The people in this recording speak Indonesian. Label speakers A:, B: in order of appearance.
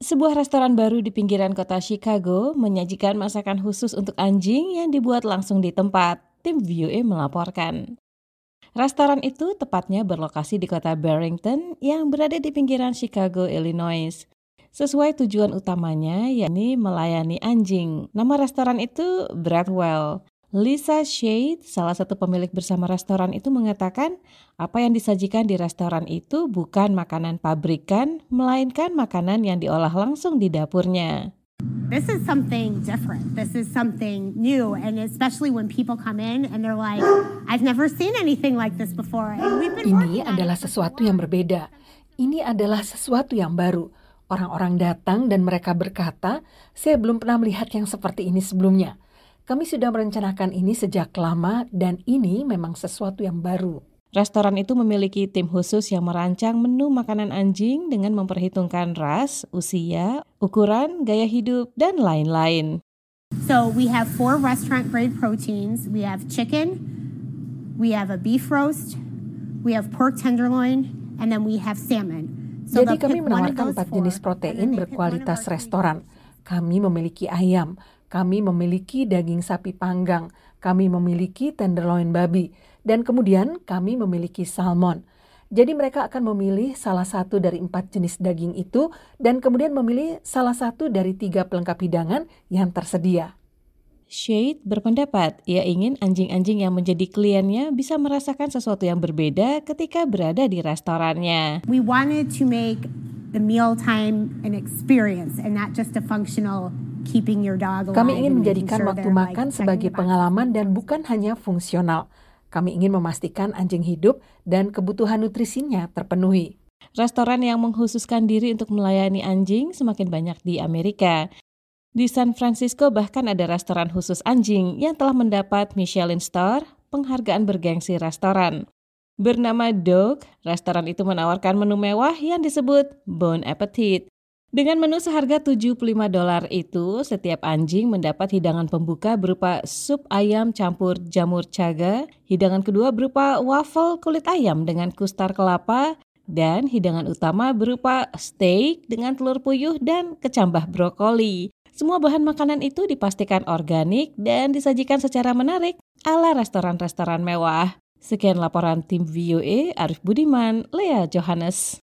A: Sebuah restoran baru di pinggiran kota Chicago menyajikan masakan khusus untuk anjing yang dibuat langsung di tempat. Tim VOA melaporkan. Restoran itu tepatnya berlokasi di kota Barrington yang berada di pinggiran Chicago, Illinois. Sesuai tujuan utamanya, yakni melayani anjing. Nama restoran itu Bradwell. Lisa Shade, salah satu pemilik bersama restoran itu mengatakan, apa yang disajikan di restoran itu bukan makanan pabrikan, melainkan makanan yang diolah langsung di dapurnya.
B: This is something different. This is something new, and especially when people come in and they're like, I've never seen anything like this before. And we've been
C: Ini adalah sesuatu yang berbeda. Ini adalah sesuatu yang baru. Orang-orang datang dan mereka berkata, saya belum pernah melihat yang seperti ini sebelumnya. Kami sudah merencanakan ini sejak lama dan ini memang sesuatu yang baru.
A: Restoran itu memiliki tim khusus yang merancang menu makanan anjing dengan memperhitungkan ras, usia, ukuran, gaya hidup, dan lain-lain.
B: So we have 4 restaurant-grade proteins. We have chicken, we have a beef roast, we have pork tenderloin, and then we have salmon. So
C: Jadi kami menawarkan 4 jenis protein berkualitas restoran. Kami memiliki ayam, kami memiliki daging sapi panggang, kami memiliki tenderloin babi, dan kemudian kami memiliki salmon. Jadi mereka akan memilih salah satu dari 4 jenis daging itu dan kemudian memilih salah satu dari 3 pelengkap hidangan yang tersedia.
A: Shade berpendapat ia ingin anjing-anjing yang menjadi kliennya bisa merasakan sesuatu yang berbeda ketika berada di restorannya.
B: We wanted to make the mealtime an experience and not just a functional keeping your dog alive.
C: Kami ingin
B: and making
C: menjadikan
B: sure
C: waktu
B: they're, like,
C: makan
B: checking
C: sebagai
B: the box.
C: pengalaman dan bukan hanya fungsional. Kami ingin memastikan anjing hidup dan kebutuhan nutrisinya terpenuhi.
A: Restoran yang mengkhususkan diri untuk melayani anjing semakin banyak di Amerika. Di San Francisco bahkan ada restoran khusus anjing yang telah mendapat Michelin Star, penghargaan bergengsi restoran. Bernama Dog, restoran itu menawarkan menu mewah yang disebut Bon Appetit. Dengan menu seharga $75 itu, setiap anjing mendapat hidangan pembuka berupa sup ayam campur jamur chaga, hidangan kedua berupa waffle kulit ayam dengan kustar kelapa, dan hidangan utama berupa steak dengan telur puyuh dan kecambah brokoli. Semua bahan makanan itu dipastikan organik dan disajikan secara menarik ala restoran-restoran mewah. Sekian laporan tim VOA, Arif Budiman, Lea Johannes.